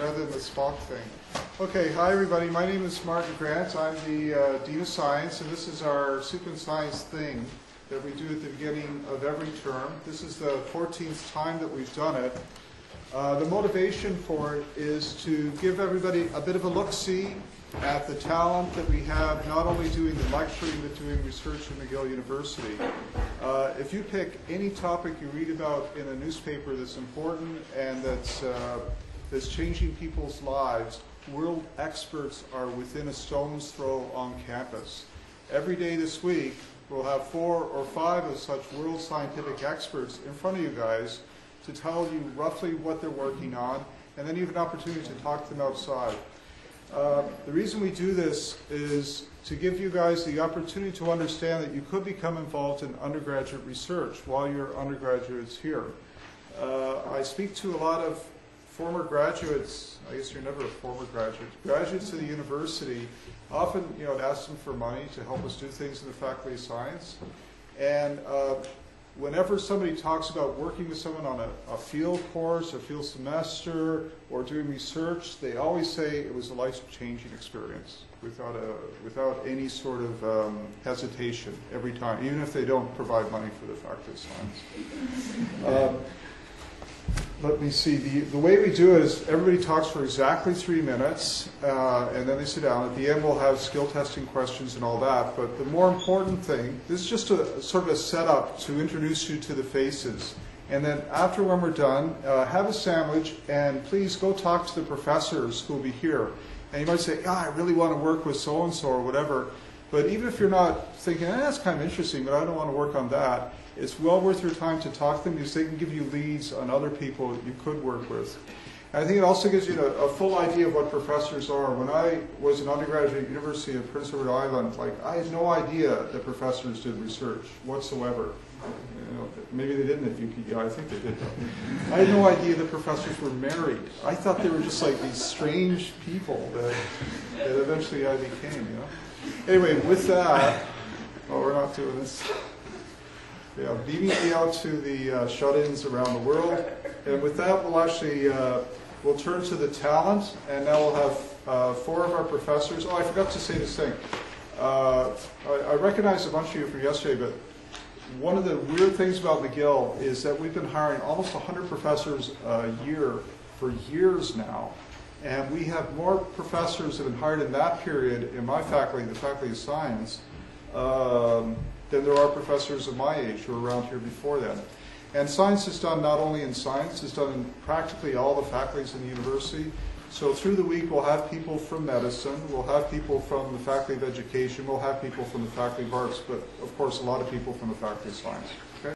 rather than the Spock thing. Okay, hi everybody. My name is Martin Grant. I'm the Dean of Science, and this is our Soup and Science thing that we do at the beginning of every term. This is the 14th time that we've done it. The motivation for it is to give everybody a bit of a look-see at the talent that we have, not only doing the lecturing, but doing research at McGill University. If you pick any topic you read about in a newspaper that's important and that's changing people's lives, world experts are within a stone's throw on campus. Every day this week, we'll have 4 or 5 of such world scientific experts in front of you guys to tell you roughly what they're working on, and then you have an opportunity to talk to them outside. The reason we do this is to give you guys the opportunity to understand that you could become involved in undergraduate research while you're undergraduates here. I speak to a lot of former graduates. I guess you're never a former graduate. Graduates of the university, often, I'd ask them for money to help us do things in the Faculty of Science. And whenever somebody talks about working with someone on a field course, a field semester, or doing research, they always say it was a life-changing experience without any sort of hesitation every time, even if they don't provide money for the Faculty of Science. Let me see. The way we do it is everybody talks for exactly 3 minutes, and then they sit down. At the end, we'll have skill testing questions and all that. But the more important thing, this is just a sort of a setup to introduce you to the faces. And then after when we're done, have a sandwich, and please go talk to the professors who will be here. And you might say, I really want to work with so-and-so or whatever. But even if you're not thinking, that's kind of interesting, but I don't want to work on that, it's well worth your time to talk to them because they can give you leads on other people that you could work with. And I think it also gives you a full idea of what professors are. When I was an undergraduate at the University of Prince Edward Island, I had no idea that professors did research whatsoever. Maybe they didn't at UP. I think they did though. I had no idea that professors were married. I thought they were just like these strange people that eventually I became, Anyway, with that, we're not doing this. Yeah, beaming me out to the shut-ins around the world. And with that, we'll turn to the talent, and now we'll have 4 of our professors. Oh, I forgot to say this thing. I recognize a bunch of you from yesterday, but one of the weird things about McGill is that we've been hiring almost 100 professors a year for years now. And we have more professors that have been hired in that period in my faculty, the Faculty of Science, than there are professors of my age who were around here before then. And science is done not only in science, it's done in practically all the faculties in the university. So through the week we'll have people from medicine, we'll have people from the Faculty of Education, we'll have people from the Faculty of Arts, but of course a lot of people from the Faculty of Science. Okay?